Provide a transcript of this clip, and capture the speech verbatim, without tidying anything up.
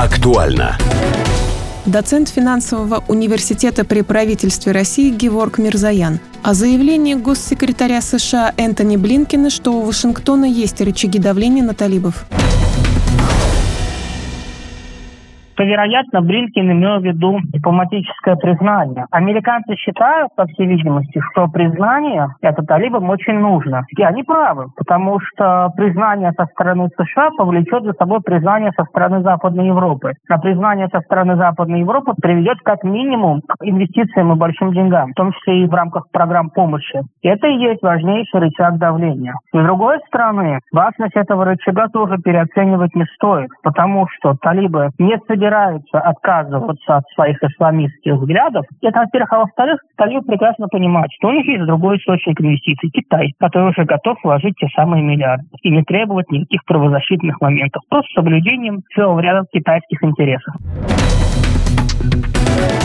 Актуально. Доцент финансового университета при правительстве России Геворг Мирзоян. О заявлении госсекретаря США Энтони Блинкена, что у Вашингтона есть рычаги давления на талибов. то, вероятно, Блинкен имел в виду дипломатическое признание. Американцы считают, по всей видимости, что признание это талибам очень нужно. И они правы, потому что признание со стороны США повлечет за собой признание со стороны Западной Европы. А признание со стороны Западной Европы приведет как минимум к инвестициям и большим деньгам, в том числе и в рамках программ помощи. И это и есть важнейший рычаг давления. С другой стороны, важность этого рычага тоже переоценивать не стоит, потому что талибы не собираются отказываться от своих исламистских взглядов. Это, во-первых, а во-вторых, талибы прекрасно понимают, что у них есть другой источник инвестиций – Китай, который уже готов вложить те самые миллиарды и не требовать никаких правозащитных моментов, просто с соблюдением целого ряда китайских интересов.